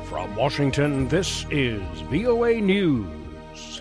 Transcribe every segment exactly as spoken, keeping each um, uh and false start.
From Washington, this is V O A News.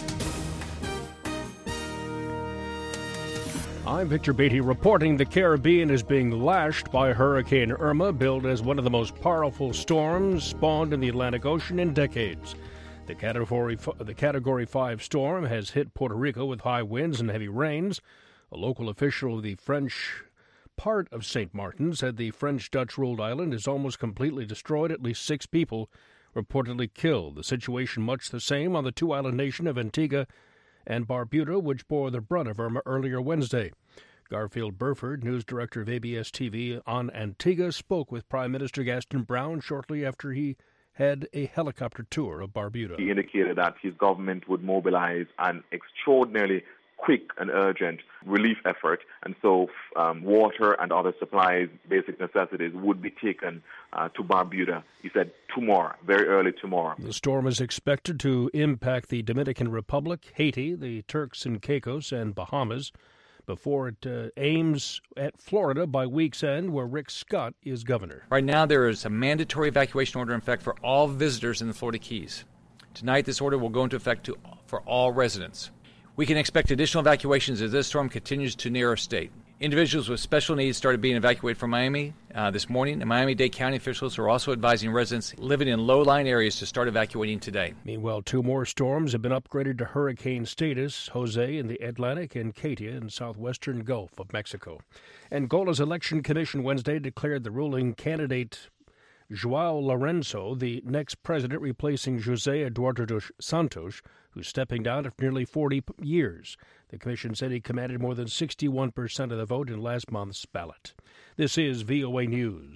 I'm Victor Beatty reporting the Caribbean is being lashed by Hurricane Irma, billed as one of the most powerful storms spawned in the Atlantic Ocean in decades. The Category, the Category five storm has hit Puerto Rico with high winds and heavy rains. A local official of the French part of Saint Martin said the French-Dutch-ruled island is almost completely destroyed, at least six people reportedly killed. The situation much the same on the two-island nation of Antigua and Barbuda, which bore the brunt of Irma earlier Wednesday. Garfield Burford, news director of A B S T V on Antigua, spoke with Prime Minister Gaston Brown shortly after he had a helicopter tour of Barbuda. He indicated that his government would mobilize an extraordinarily quick and urgent relief effort, and so um, water and other supplies, basic necessities, would be taken uh, to Barbuda. He said tomorrow, very early tomorrow. The storm is expected to impact the Dominican Republic, Haiti, the Turks and Caicos, and Bahamas before it uh, aims at Florida by week's end, where Rick Scott is governor. Right now, there is a mandatory evacuation order in effect for all visitors in the Florida Keys. Tonight, this order will go into effect to, for all residents. We can expect additional evacuations as this storm continues to near our state. Individuals with special needs started being evacuated from Miami uh, this morning, and Miami-Dade County officials are also advising residents living in low-lying areas to start evacuating today. Meanwhile, two more storms have been upgraded to hurricane status, Jose in the Atlantic and Katia in southwestern Gulf of Mexico. Angola's Election Commission Wednesday declared the ruling candidate João Lourenço the next president, replacing José Eduardo dos Santos, who's stepping down after nearly forty years. The commission said he commanded more than sixty-one percent of the vote in last month's ballot. This is V O A News.